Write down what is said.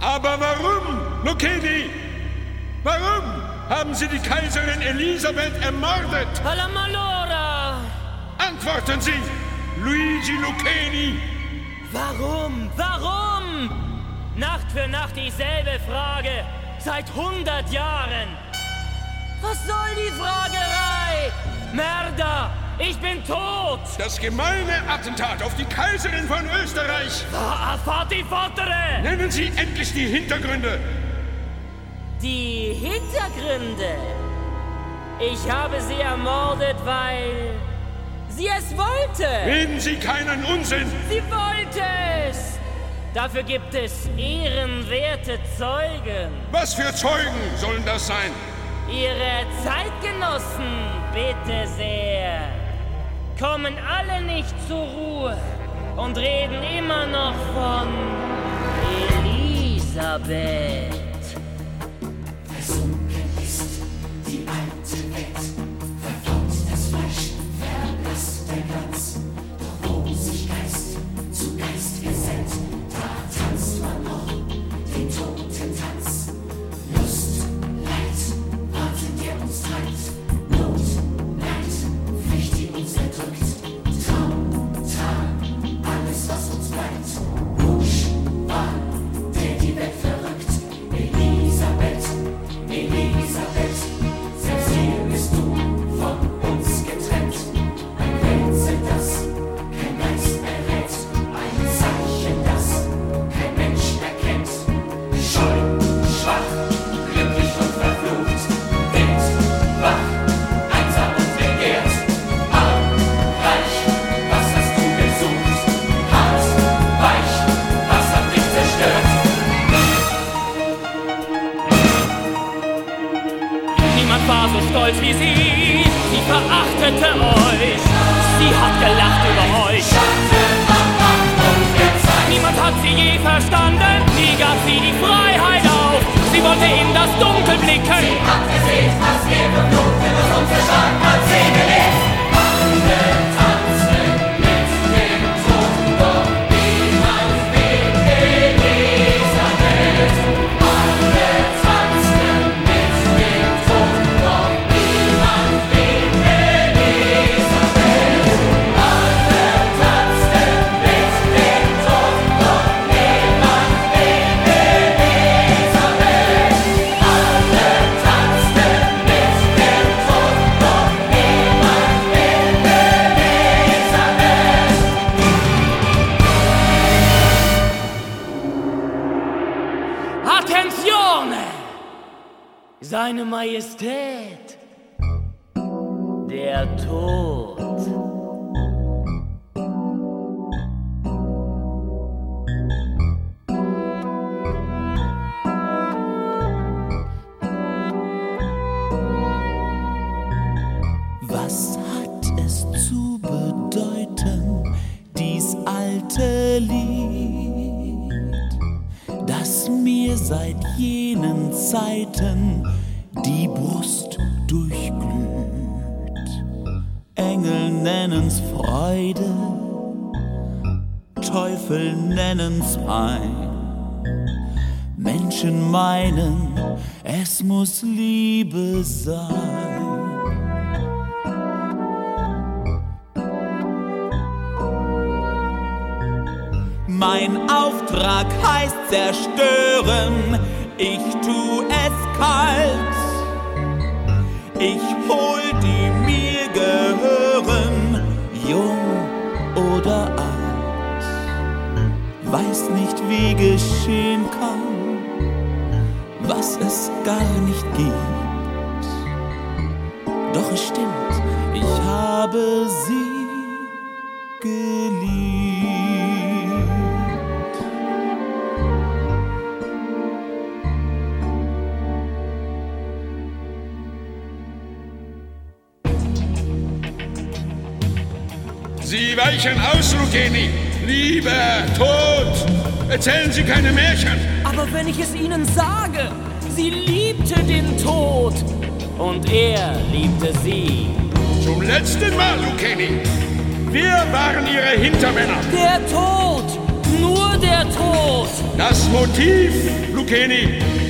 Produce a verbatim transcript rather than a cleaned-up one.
Aber warum, Lucchini? Warum haben Sie die Kaiserin Elisabeth ermordet? Alla malora! Antworten Sie, Luigi Lucchini! Warum? Warum? Nacht für Nacht dieselbe Frage. Seit hundert Jahren. Was soll die Fragerei? Mörder! Ich bin tot! Das gemeine Attentat auf die Kaiserin von Österreich! Fatti Fottere! Nennen Sie endlich die Hintergründe! Die Hintergründe? Ich habe sie ermordet, weil sie es wollte! Reden Sie keinen Unsinn! Sie wollte es! Dafür gibt es ehrenwerte Zeugen. Was für Zeugen sollen das sein? Ihre Zeitgenossen, bitte sehr, kommen alle nicht zur Ruhe und reden immer noch von Elisabeth. Versunken ist die alte Welt, verfloht das Fleisch, verlässt der Glanz. Doch wo sich Geist zu Geist gesellt, da tanzt man noch den Totentanz. Lust, Leid, warten der uns treibt, Not, Leid, Pflicht, die uns erdrückt, Traum, Tal, alles was uns bleibt. Busch, Wahn, der die Welt verrückt, Elisabeth, Elisabeth, selbst hier bist du von uns getrennt. Ein Rätsel, das kein Geist errät, ein Zeichen, das kein Mensch erkennt. Scheu, schwach, glücklich und verflucht, wild, wach, einsam und begehrt. Arm, reich, was hast du gesucht? Hart, weich, was hat dich zerstört? Niemand war so stolz wie sie, sie verachtete euch, sie hat gelacht über euch. Niemand hat sie je verstanden, nie gab sie die Freiheit auf, sie wollte in das Dunkel blicken. Sie hat gesehen, was wir im Dunkeln und unverstanden hat sie gelebt. Alle tanzen mit dem Toten, doch niemand will Elisabeth. Alle tanzen mit dem Toten, doch niemand will Elisabeth. Alle tanzen mit dem Toten, doch niemand will Elisabeth. Alle tanzen mit dem Toten, doch niemand will Elisabeth. Attenzione! Seine Majestät, der Tod. Was hat es zu bedeuten, dies alte Lied, das mir seit jenen Zeiten die Brust durchglüht? Engel nennen's Freude, Teufel nennen's Pein. Menschen meinen, es muss Liebe sein. Mein Auftrag heißt zerstören, ich tu es kalt. Ich hol die mir gehören, jung oder alt. Weiß nicht, wie geschehen kann, was es gar nicht gibt. Doch es stimmt, ich habe sie geliebt. Sie weichen aus, Lucchini! Lieber Tod! Erzählen Sie keine Märchen! Aber wenn ich es Ihnen sage, sie liebte den Tod und er liebte sie. Zum letzten Mal, Lucchini! Wir waren Ihre Hintermänner! Der Tod! nur der Tod. Das Motiv, Lucchini,